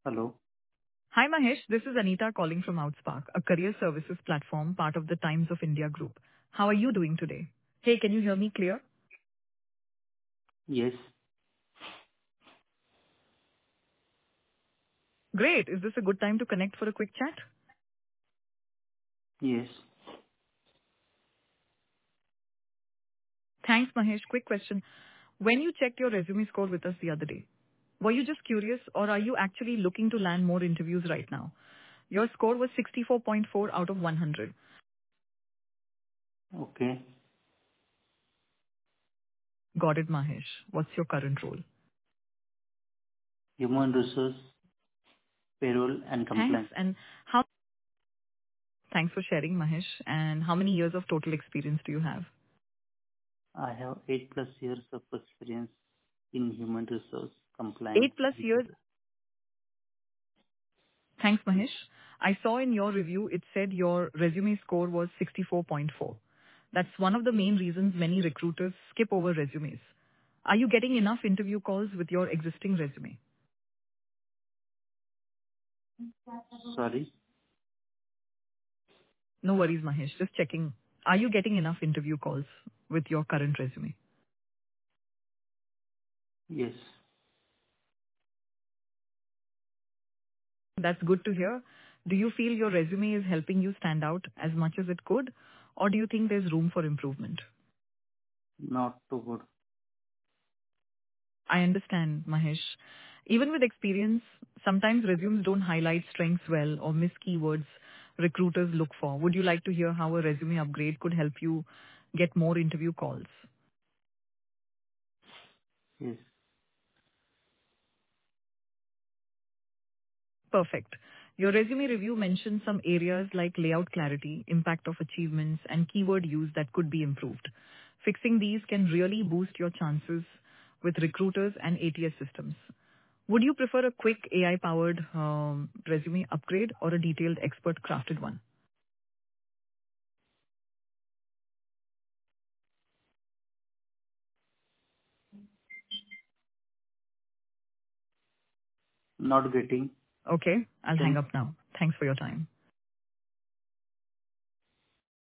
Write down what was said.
Hello. Hi, Mahesh. This is Anita calling from Outspark, a career services platform part of the Times of India group. How are you doing today? Hey, can you hear me clear? Yes. Great. Is this a good time to connect for a quick chat? Yes. Thanks, Mahesh. Quick question. When you checked your resume score with us the other day, were you just curious or are you actually looking to land more interviews right now? Your score was 64.4 out of 100. Okay. Got it, Mahesh. What's your current role? Human resource, payroll and Thanks. compliance. And thanks for sharing, Mahesh. And how many years of total experience do you have? I have 8+ years of experience in human resource, compliance 8 plus and years. payroll. Thanks, Mahesh. I saw in your review it said your resume score was 64.4. That's one of the main reasons many recruiters skip over resumes. Are you getting enough interview calls with your existing resume? Sorry. No worries, Mahesh. Just checking. Are you getting enough interview calls with your current resume? Yes. That's good to hear. Do you feel your resume is helping you stand out as much as it could, or do you think there's room for improvement? Not too good. I understand, Mahesh. Even with experience, sometimes resumes don't highlight strengths well or miss keywords recruiters look for. Would you like to hear how a resume upgrade could help you get more interview calls? Yes. Perfect. Your resume review mentioned some areas like layout clarity, impact of achievements, and keyword use that could be improved. Fixing these can really boost your chances with recruiters and ATS systems. Would you prefer a quick AI-powered resume upgrade or a detailed expert-crafted one? Not getting. Okay, I'll hang Can up now. Thanks for your time.